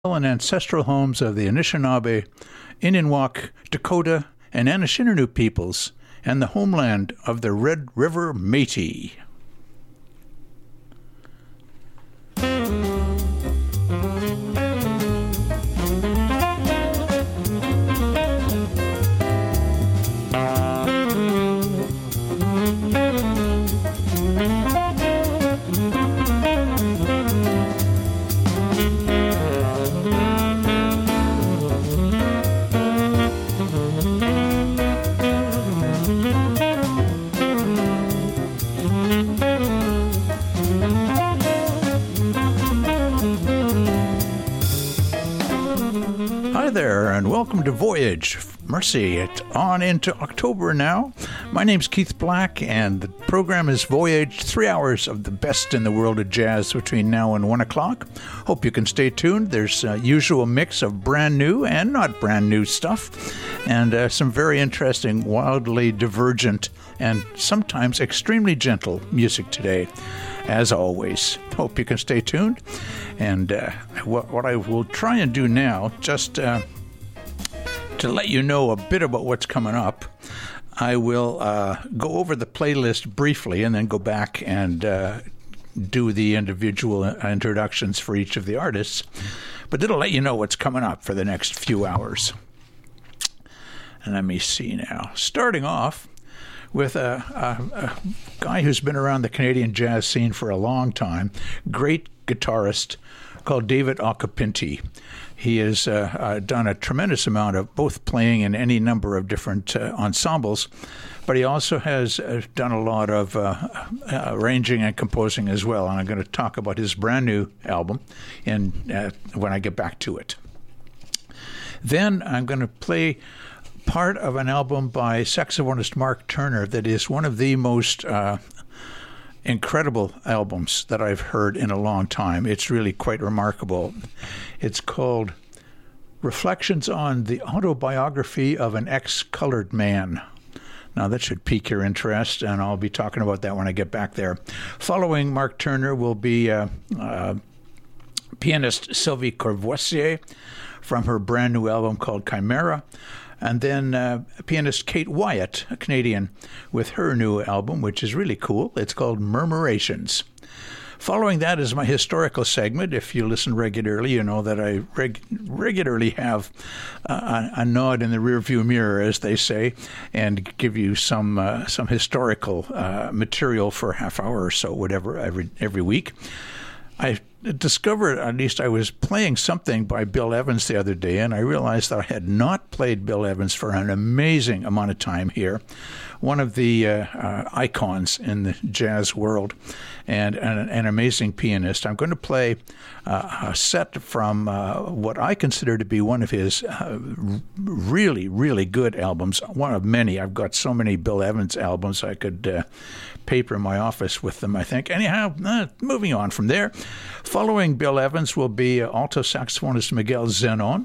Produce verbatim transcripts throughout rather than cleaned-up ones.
and ancestral homes of the Anishinaabe, Innuwak, Dakota, and Anishinaabe peoples, and the homeland of the Red River Métis. Welcome to Voyage. Mercy, it's on into October now. My name's Keith Black, and the program is Voyage, three hours of the best in the world of jazz between now and one o'clock. Hope you can stay tuned. There's a usual mix of brand new and not brand new stuff, and uh, some very interesting, wildly divergent, and sometimes extremely gentle music today. As always, hope you can stay tuned. And uh, what, what I will try and do now, just... Uh, To let you know a bit about what's coming up, I will uh, go over the playlist briefly and then go back and uh, do the individual introductions for each of the artists. But it'll let you know what's coming up for the next few hours. And let me see now. Starting off with a, a, a guy who's been around the Canadian jazz scene for a long time, great guitarist called David Occhipinti. He has uh, uh, done a tremendous amount of both playing in any number of different uh, ensembles, but he also has uh, done a lot of uh, uh, arranging and composing as well. And I'm going to talk about his brand new album in, uh, when I get back to it. Then I'm going to play part of an album by saxophonist Mark Turner that is one of the most uh, incredible albums that I've heard in a long time. It's really quite remarkable. It's called Reflections on the Autobiography of an Ex-Colored Man. Now, that should pique your interest, and I'll be talking about that when I get back there. Following Mark Turner will be uh, uh, pianist Sylvie Courvoisier from her brand new album called Chimera. And then uh, pianist Kate Wyatt, a Canadian, with her new album, which is really cool. It's called Murmurations. Following that is my historical segment. If you listen regularly, you know that I reg- regularly have uh, a, a nod in the rearview mirror, as they say, and give you some uh, some historical uh, material for a half hour or so, whatever, every every week. I discovered, at least I was playing something by Bill Evans the other day, and I realized that I had not played Bill Evans for an amazing amount of time here. One of the uh, uh, icons in the jazz world, and, and an amazing pianist. I'm going to play uh, a set from uh, what I consider to be one of his uh, really, really good albums. One of many. I've got so many Bill Evans albums I could uh, paper in my office with them, I think. Anyhow, uh, moving on from there. Following Bill Evans will be uh, alto saxophonist Miguel Zenon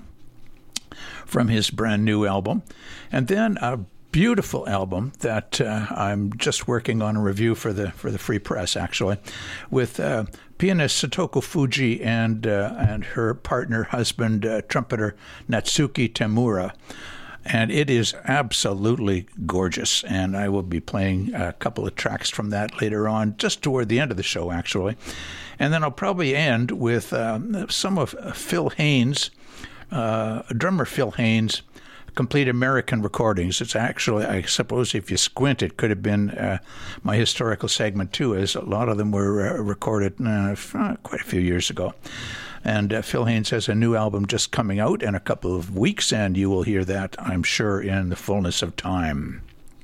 from his brand new album. And then a beautiful album that uh, I'm just working on a review for the for the Free Press, actually, with uh, pianist Satoko Fuji and uh, and her partner, husband, uh, trumpeter Natsuki Tamura. And it is absolutely gorgeous, and I will be playing a couple of tracks from that later on, just toward the end of the show, actually. And then I'll probably end with uh, some of Phil Haynes, uh, drummer Phil Haynes, Complete American Recordings. It's actually, I suppose if you squint, it could have been uh, my historical segment too, as a lot of them were uh, recorded uh, quite a few years ago. And uh, Phil Haynes has a new album just coming out in a couple of weeks, and you will hear that, I'm sure, in the fullness of time.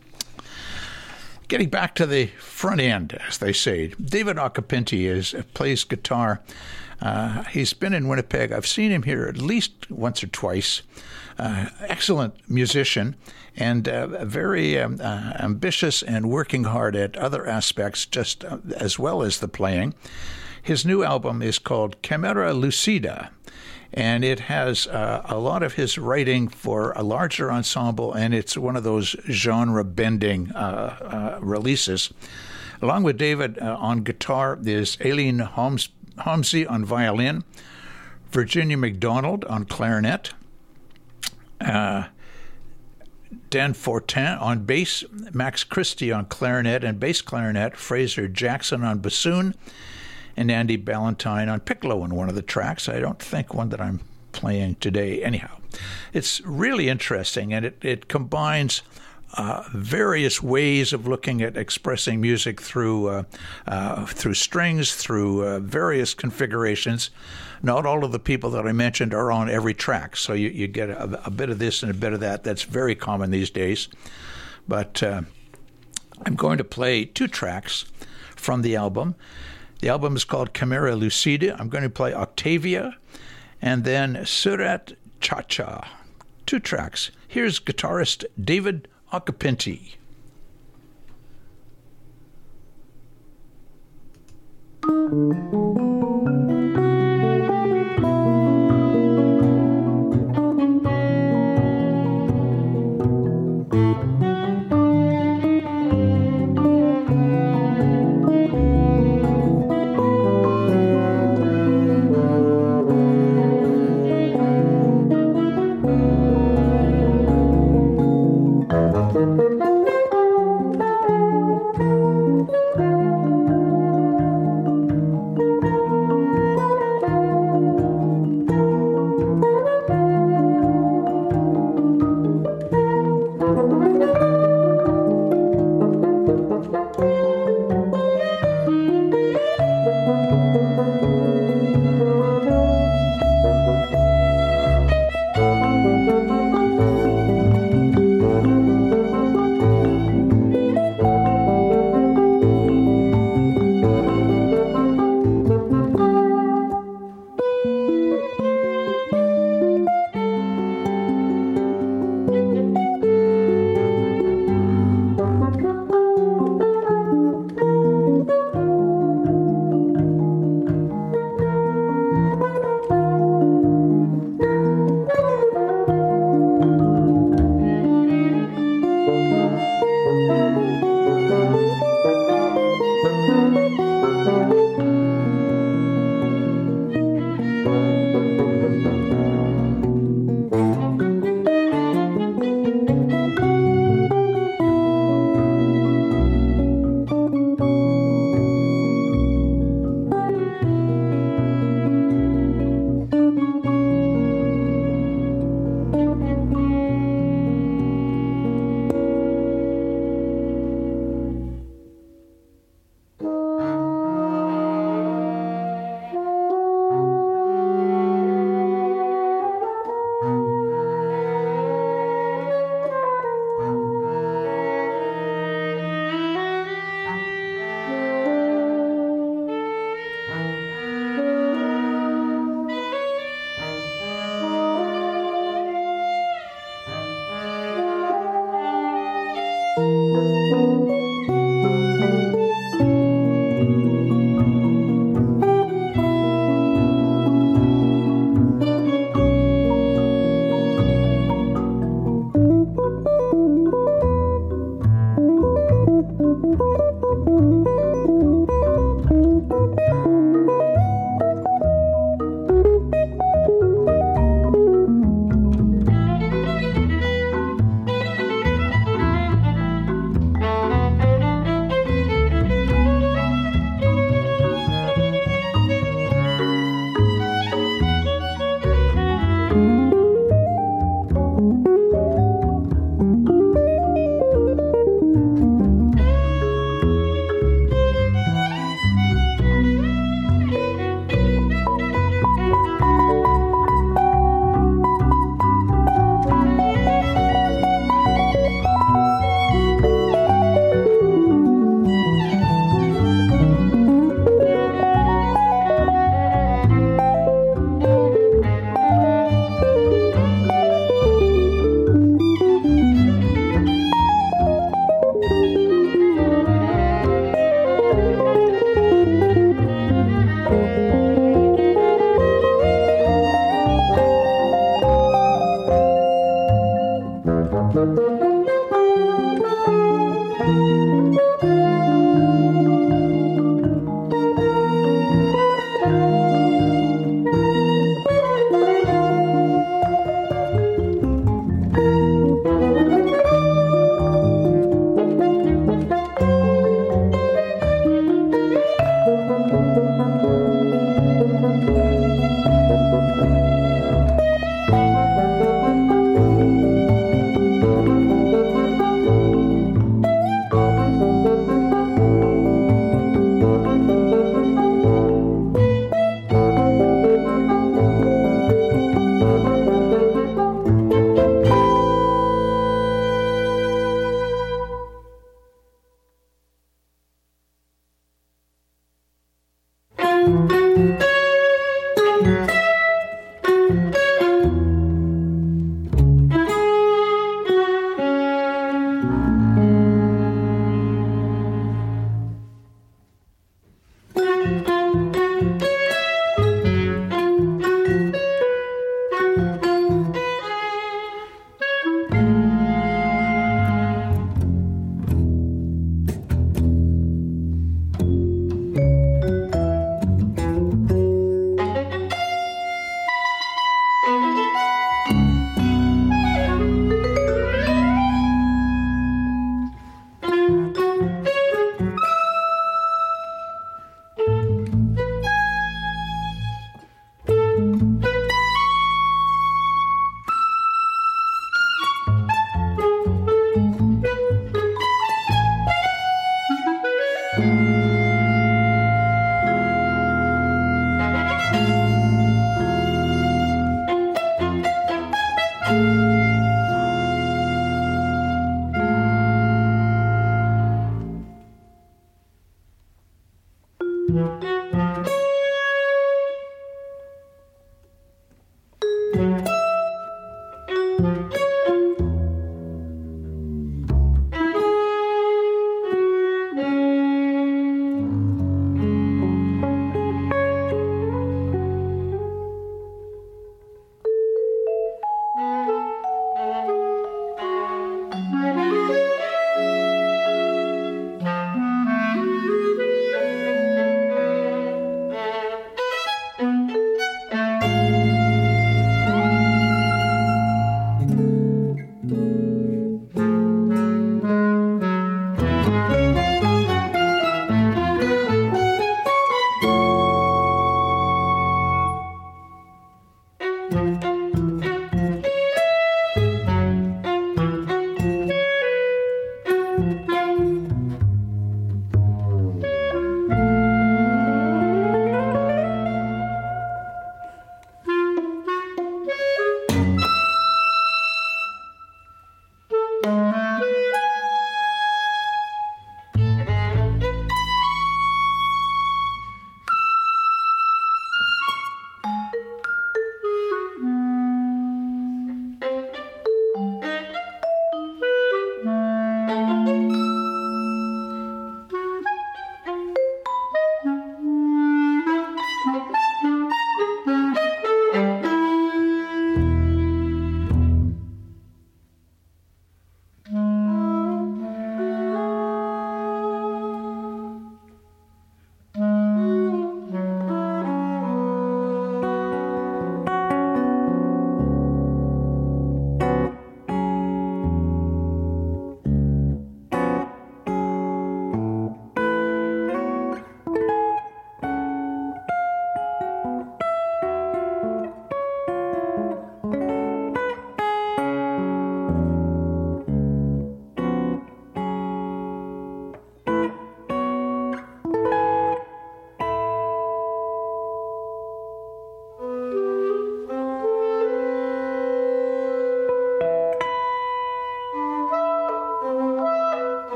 Getting back to the front end, as they say, David Occhipinti is, uh, plays guitar. Uh, he's been in Winnipeg. I've seen him here at least once or twice. Uh, excellent musician, and uh, very um, uh, ambitious and working hard at other aspects, just uh, as well as the playing. His new album is called Chimera Lucida, and it has uh, a lot of his writing for a larger ensemble, and it's one of those genre-bending uh, uh, releases. Along with David uh, on guitar, there's Aileen Holmes, Holmesy on violin, Virginia McDonald on clarinet, uh, Dan Fortin on bass, Max Christie on clarinet and bass clarinet, Fraser Jackson on bassoon, and Andy Ballantyne on piccolo on one of the tracks. I don't think one that I'm playing today. Anyhow, it's really interesting, and it, it combines uh, various ways of looking at expressing music through uh, uh, through strings, through uh, various configurations. Not all of the people that I mentioned are on every track, so you, you get a, a bit of this and a bit of that. That's very common these days. But uh, I'm going to play two tracks from the album. The album is called Chimera Lucida. I'm going to play Octavia and then Surat Cha-Cha. Two tracks. Here's guitarist David Occhipinti.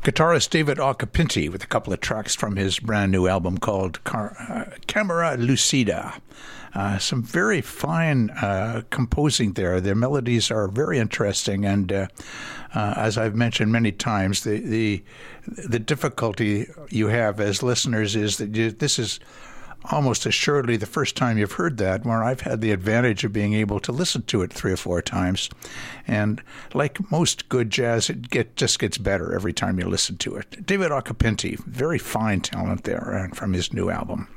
Guitarist David Occhipinti with a couple of tracks from his brand new album called Car- uh, Camera Lucida. Uh, some very fine uh, composing there. Their melodies are very interesting, and uh, uh, as I've mentioned many times, the, the the difficulty you have as listeners is that you, this is almost assuredly the first time you've heard that, where I've had the advantage of being able to listen to it three or four times. And like most good jazz, it get, just gets better every time you listen to it. David Occhipinti, very fine talent there from his new album.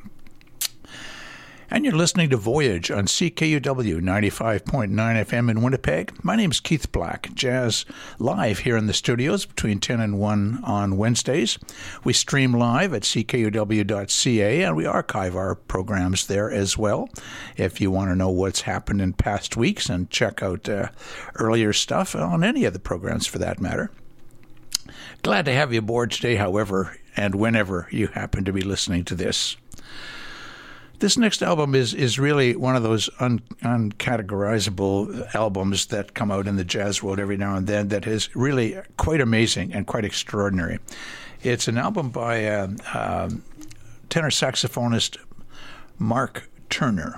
And you're listening to Voyage on C K U W ninety-five point nine F M in Winnipeg. My name is Keith Black. Jazz live here in the studios between ten and one on Wednesdays. We stream live at C K U W dot C A, and we archive our programs there as well. If you want to know what's happened in past weeks and check out uh, earlier stuff on any of the programs for that matter. Glad to have you aboard today, however, and whenever you happen to be listening to this. This next album is is really one of those un, uncategorizable albums that come out in the jazz world every now and then that is really quite amazing and quite extraordinary. It's an album by uh, uh, tenor saxophonist Mark Turner.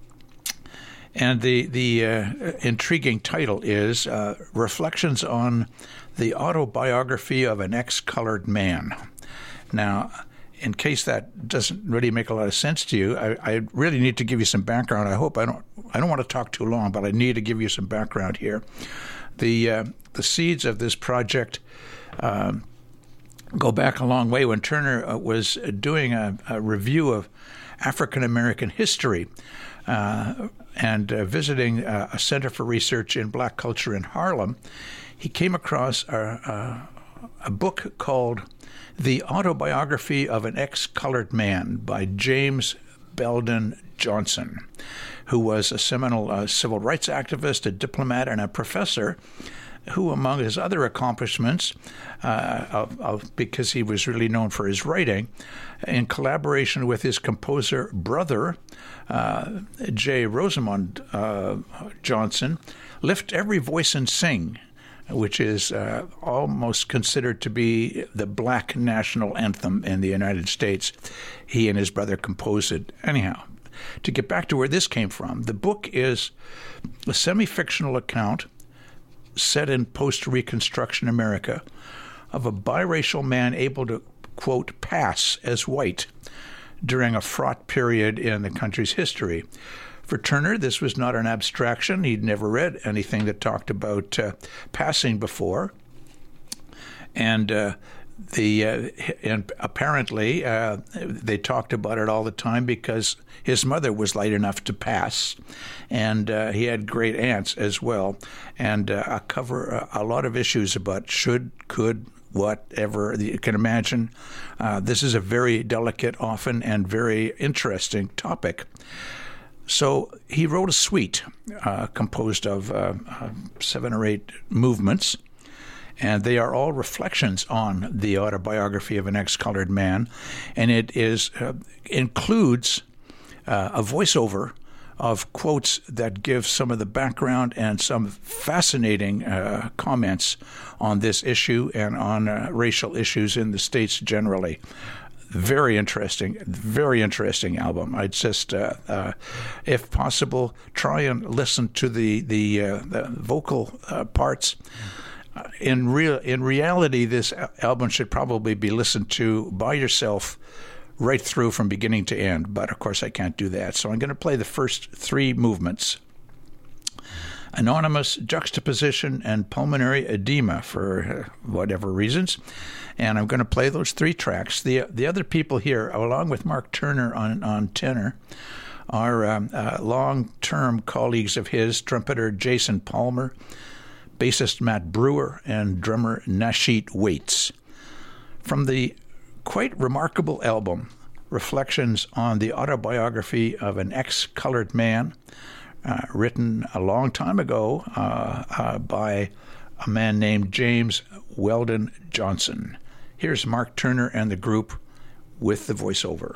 And the, the uh, intriguing title is uh, Reflections on the Autobiography of an Ex-Colored Man. Now, in case that doesn't really make a lot of sense to you, I, I really need to give you some background. I hope I don't I don't want to talk too long, but I need to give you some background here. The uh, the seeds of this project uh, go back a long way when Turner uh, was doing a, a review of African American history uh, and uh, visiting uh, a Center for Research in Black Culture in Harlem. He came across a, a, a book called The Autobiography of an Ex-Colored Man by James Belden Johnson, who was a seminal uh, civil rights activist, a diplomat, and a professor who, among his other accomplishments, uh, of, of, because he was really known for his writing, in collaboration with his composer brother, uh, J. Rosamond uh, Johnson, Lift Every Voice and Sing, which is uh, almost considered to be the black national anthem in the United States. He and his brother composed it. Anyhow, to get back to where this came from, the book is a semi-fictional account set in post-Reconstruction America of a biracial man able to, quote, pass as white during a fraught period in the country's history. For Turner, this was not an abstraction. He'd never read anything that talked about uh, passing before. And uh, the uh, and apparently uh, they talked about it all the time because his mother was light enough to pass, and uh, he had great aunts as well, and uh, I cover a, a lot of issues about should, could, whatever you can imagine. Uh, this is a very delicate, often, and very interesting topic. So he wrote a suite uh, composed of uh, uh, seven or eight movements, and they are all reflections on the autobiography of an ex-colored man, and it is uh, includes uh, a voiceover of quotes that give some of the background and some fascinating uh, comments on this issue and on uh, racial issues in the States generally. Very interesting, very interesting album. I'd just, uh, uh, if possible, try and listen to the the, uh, the vocal uh, parts. Uh, in real, in reality, this album should probably be listened to by yourself right through from beginning to end. But of course, I can't do that. So I'm going to play the first three movements: anonymous, juxtaposition, and pulmonary edema, for uh, whatever reasons. And I'm going to play those three tracks. The the other people here, along with Mark Turner on, on tenor, are um, uh, long-term colleagues of his, trumpeter Jason Palmer, bassist Matt Brewer, and drummer Nasheet Waits. From the quite remarkable album, Reflections on the Autobiography of an Ex-Colored Man, uh, written a long time ago uh, uh, by a man named James Weldon Johnson. Here's Mark Turner and the group with the voiceover.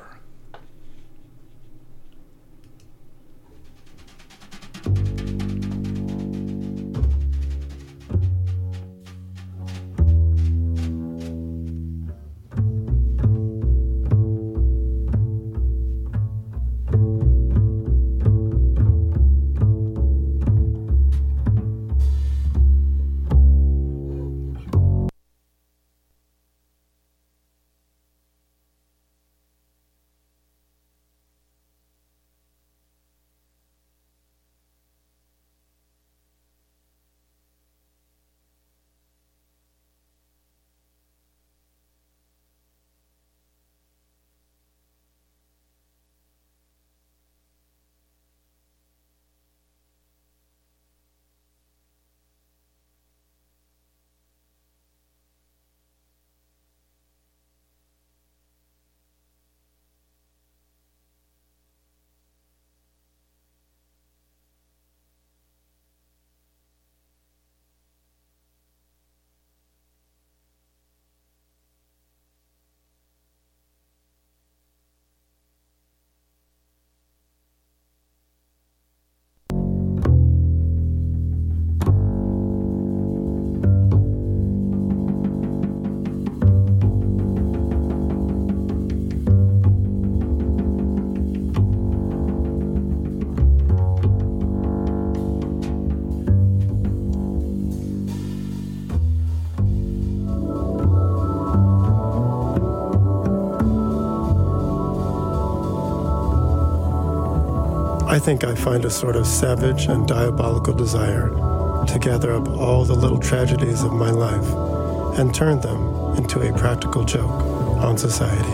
I think I find a sort of savage and diabolical desire to gather up all the little tragedies of my life and turn them into a practical joke on society.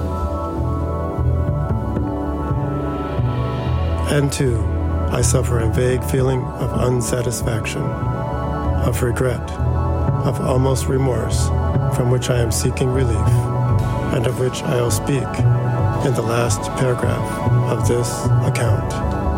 And two, I suffer a vague feeling of unsatisfaction, of regret, of almost remorse, from which I am seeking relief, and of which I will speak in the last paragraph of this account.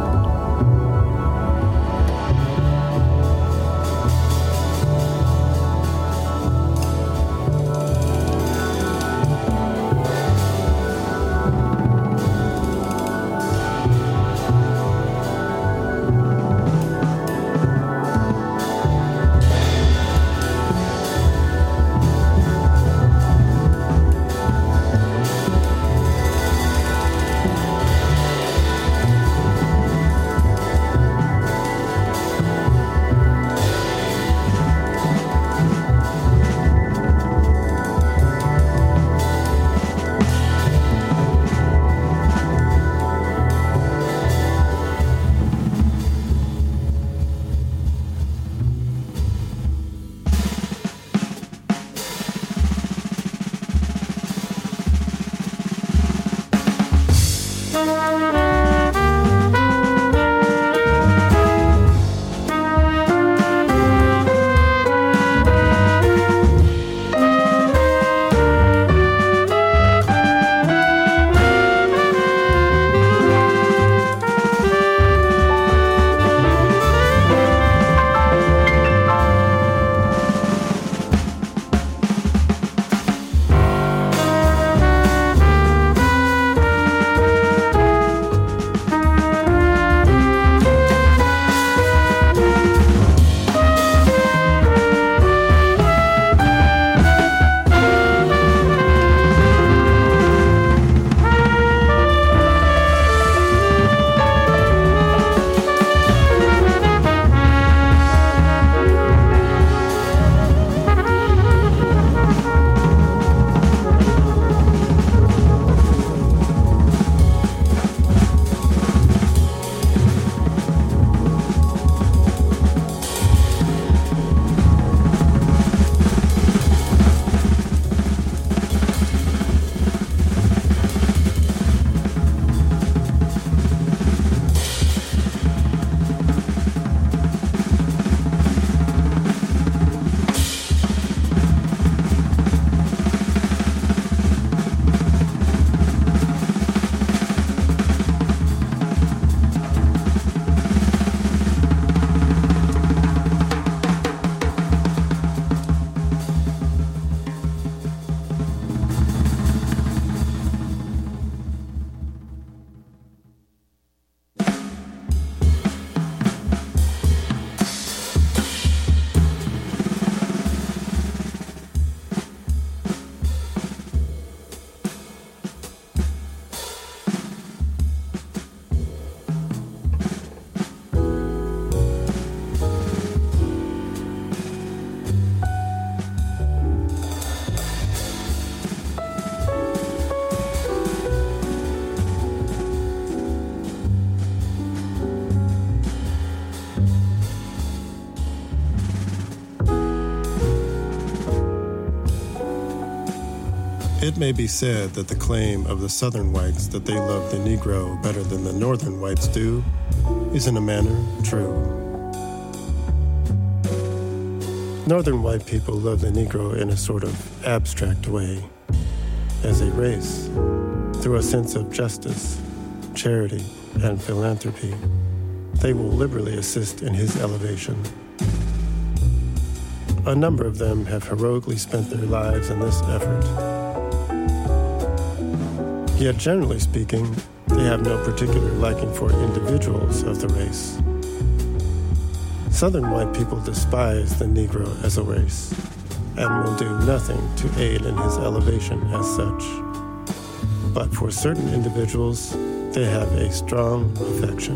It may be said that the claim of the Southern whites that they love the Negro better than the Northern whites do is in a manner true. Northern white people love the Negro in a sort of abstract way, as a race, through a sense of justice, charity, and philanthropy. They will liberally assist in his elevation. A number of them have heroically spent their lives in this effort. Yet, generally speaking, they have no particular liking for individuals of the race. Southern white people despise the Negro as a race and will do nothing to aid in his elevation as such. But for certain individuals, they have a strong affection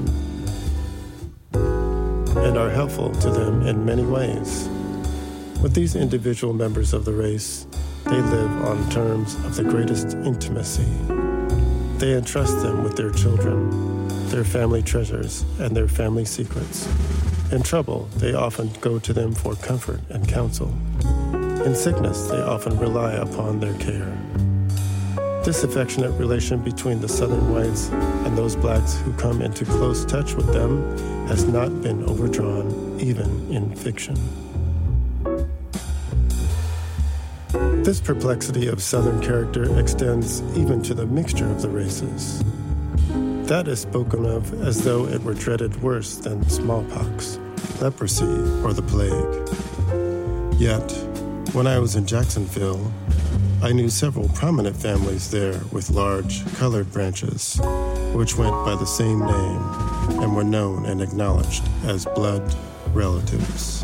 and are helpful to them in many ways. With these individual members of the race, they live on terms of the greatest intimacy. They entrust them with their children, their family treasures, and their family secrets. In trouble, they often go to them for comfort and counsel. In sickness, they often rely upon their care. This affectionate relation between the Southern whites and those blacks who come into close touch with them has not been overdrawn, even in fiction. This perplexity of Southern character extends even to the mixture of the races. That is spoken of as though it were dreaded worse than smallpox, leprosy, or the plague. Yet, when I was in Jacksonville, I knew several prominent families there with large, colored branches, which went by the same name and were known and acknowledged as blood relatives.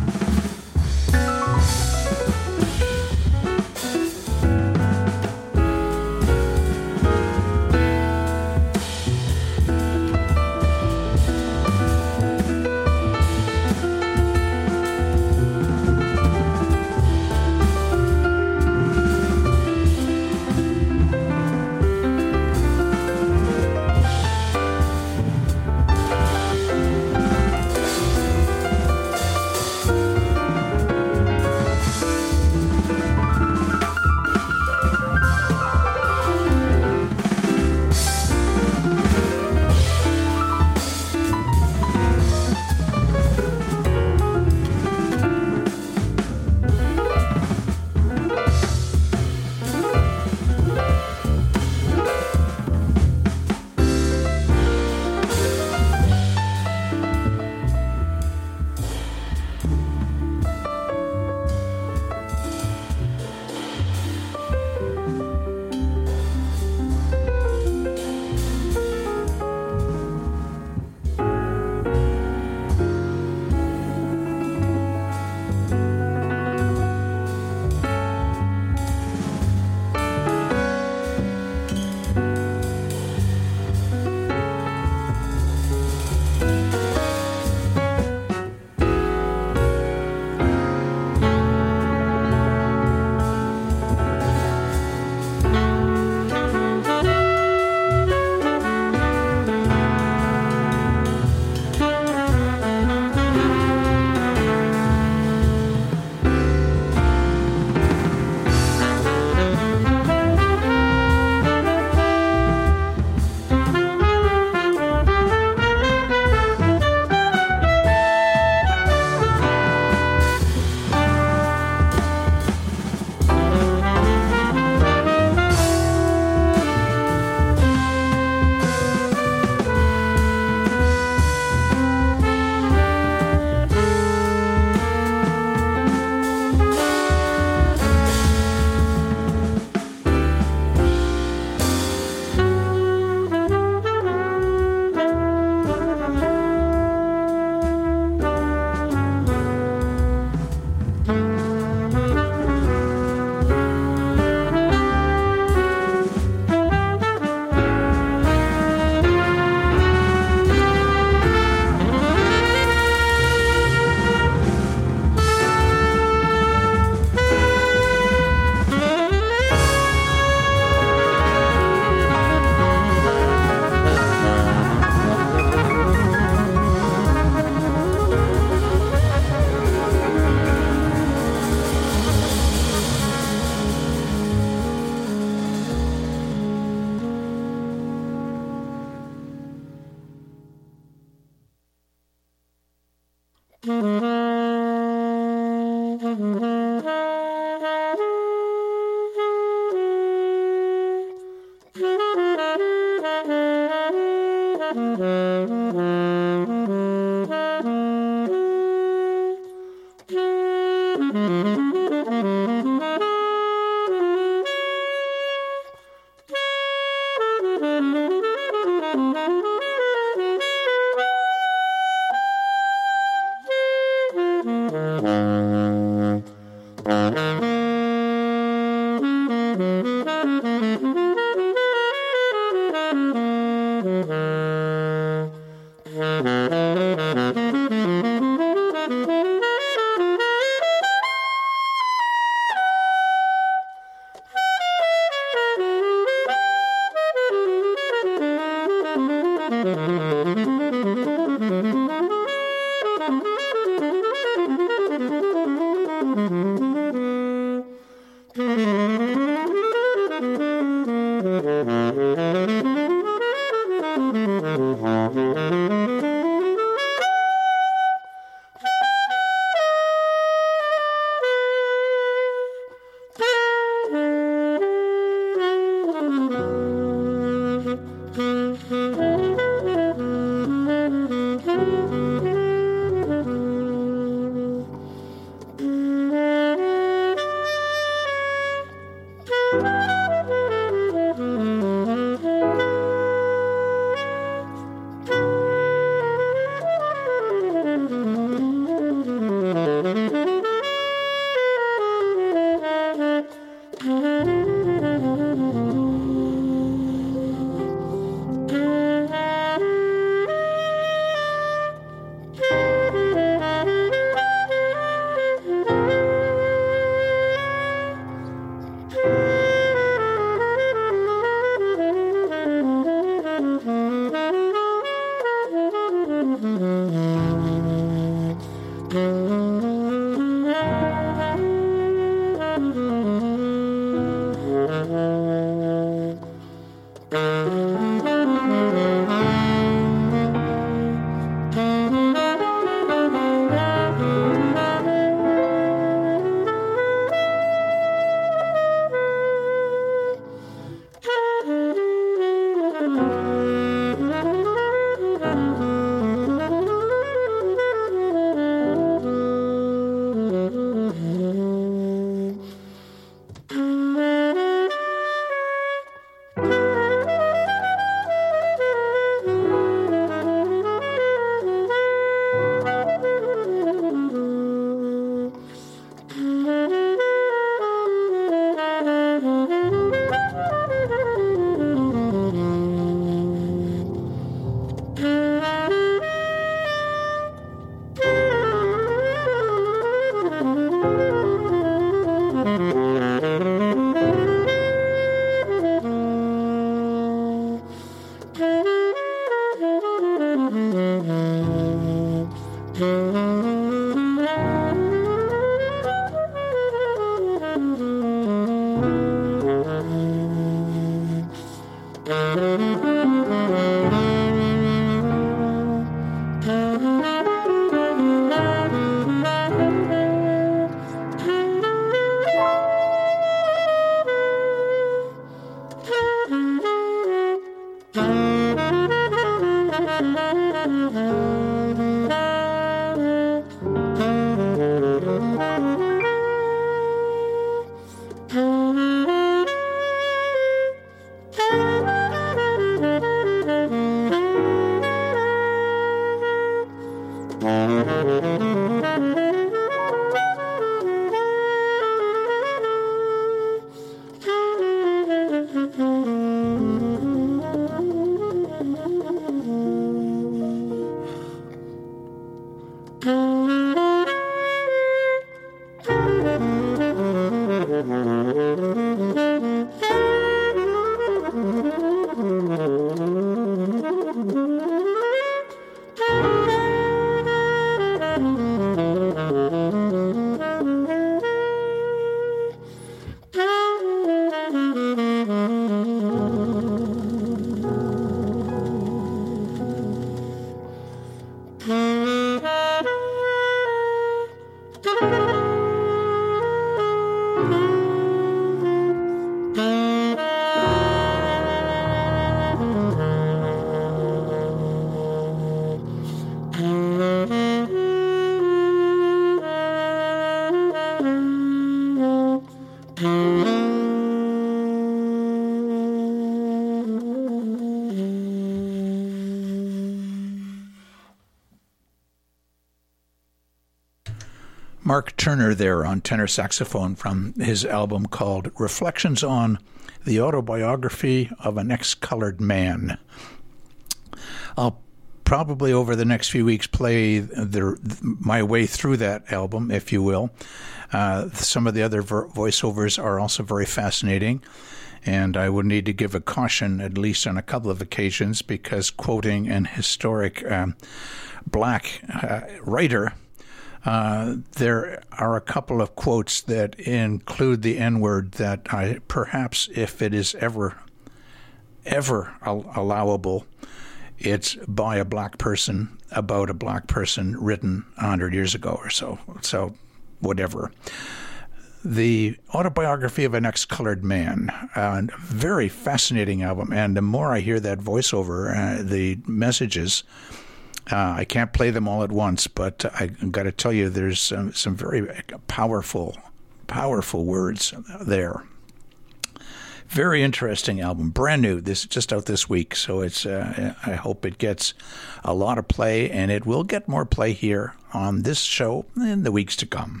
Mark Turner there on tenor saxophone from his album called Reflections on the Autobiography of an Ex-Colored Man. I'll probably over the next few weeks play the, my way through that album, if you will. Uh, some of the other vo- voiceovers are also very fascinating, and I would need to give a caution at least on a couple of occasions, because quoting an historic um, black uh, writer, uh, there are a couple of quotes that include the N-word that I perhaps, if it is ever, ever al- allowable, it's by a black person about a black person written a hundred years ago or so. So, whatever. The Autobiography of an Ex-Colored Man, a very fascinating album. And the more I hear that voiceover, uh, the messages, uh, I can't play them all at once, but I got to tell you, there's some, some very powerful, powerful words there. Very interesting album, brand new. This is just out this week, so it's. Uh, I hope it gets a lot of play, and it will get more play here on this show in the weeks to come.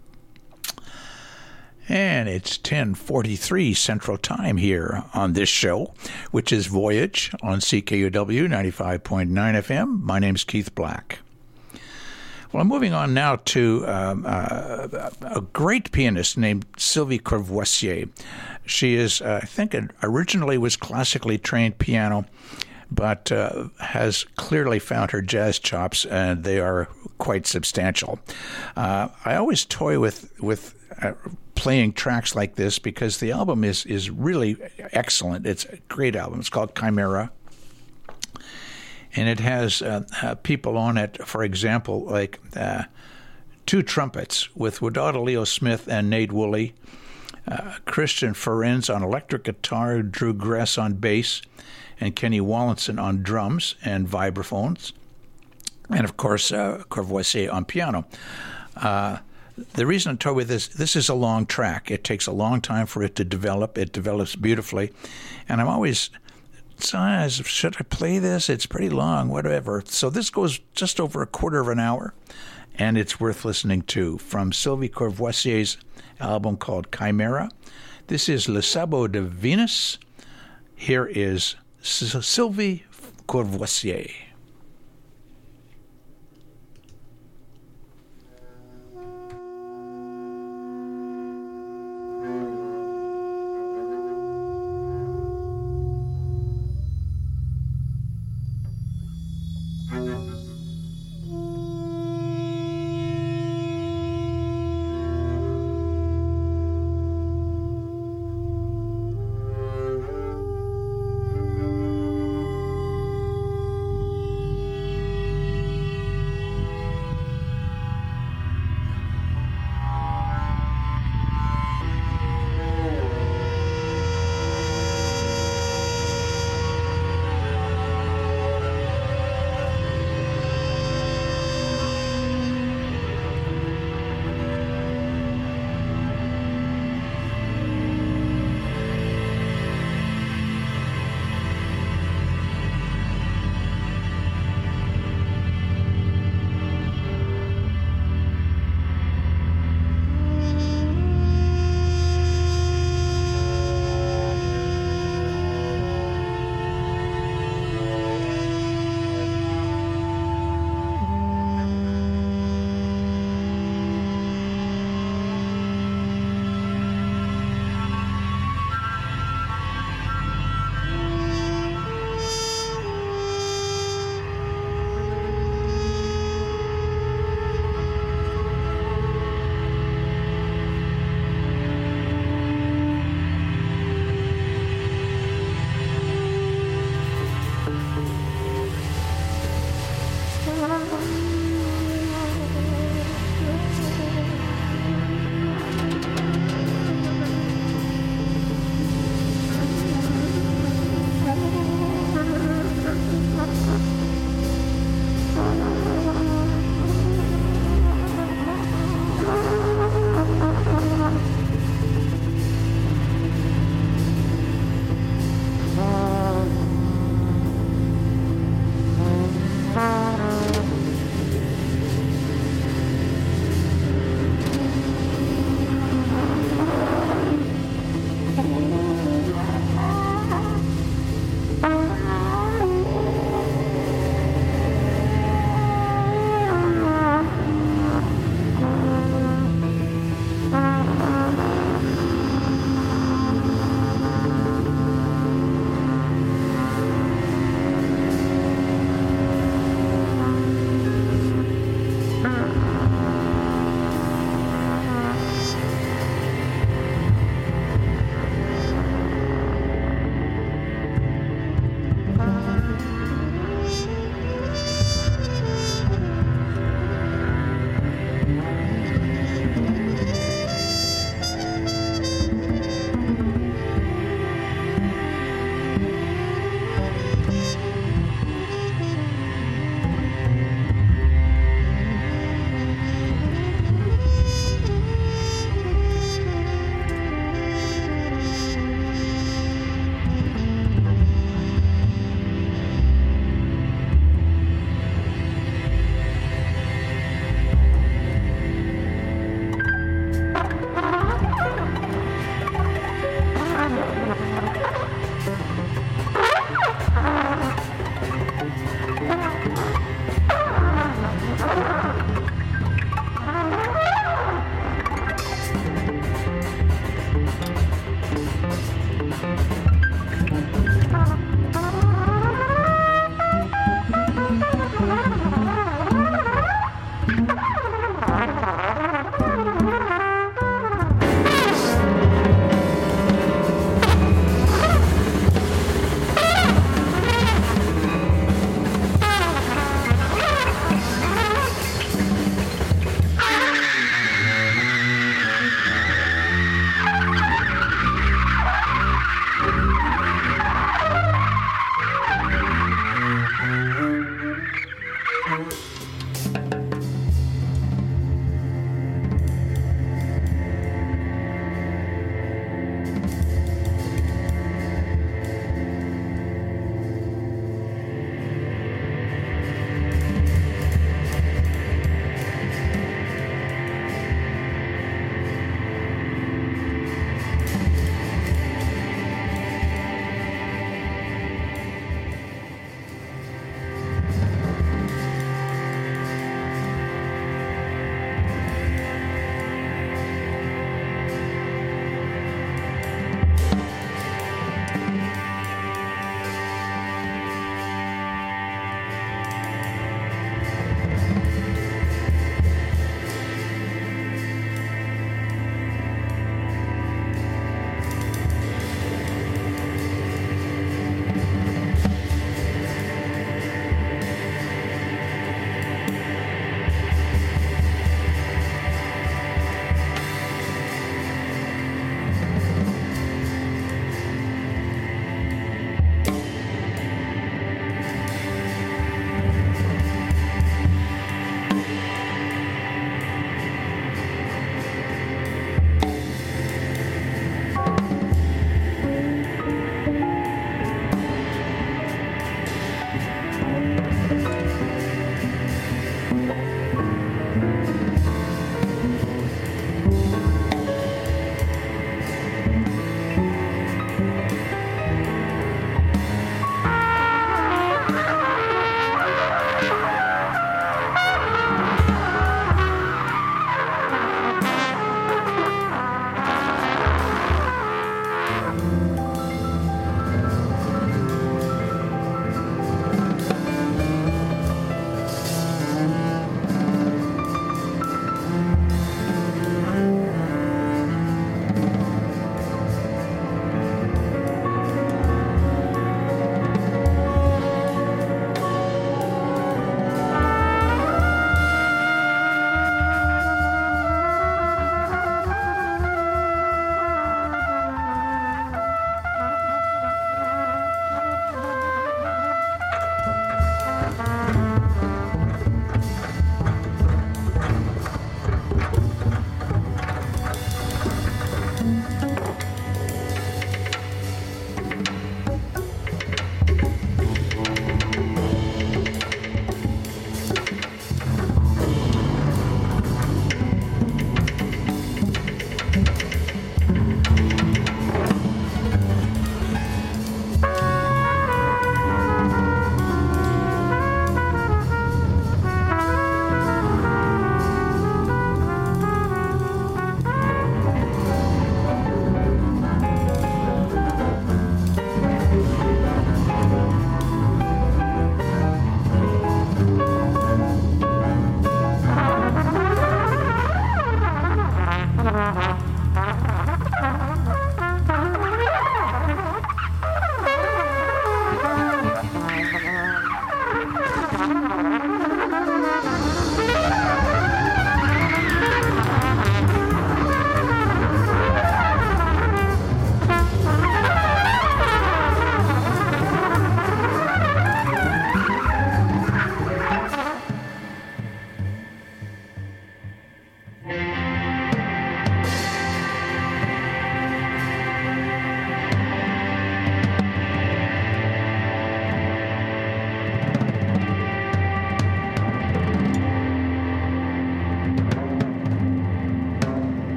And it's ten forty-three Central Time here on this show, which is Voyage on C K U W ninety-five point nine F M. My name's Keith Black. Well, I'm moving on now to um, uh, a great pianist named Sylvie Courvoisier. She is, uh, I think, originally was classically trained piano, but uh, has clearly found her jazz chops, and they are quite substantial. Uh, I always toy with with uh, playing tracks like this because the album is is really excellent. It's a great album. It's called Chimera. And it has uh, uh, people on it, for example, like uh, two trumpets with Wadada Leo Smith and Nate Woolley, uh, Christian Ferenz on electric guitar, Drew Gress on bass, and Kenny Wallinson on drums and vibraphones, and, of course, uh, Courvoisier on piano. Uh, the reason I toy with this, this is a long track. It takes a long time for it to develop. It develops beautifully. And I'm always... So, should I play this? It's pretty long, whatever. So this goes just over a quarter of an hour, and it's worth listening to. From Sylvie Courvoisier's album called Chimera, this is Le Sabot de Venus. Here is Sylvie Courvoisier.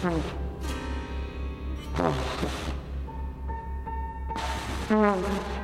Mm-hmm.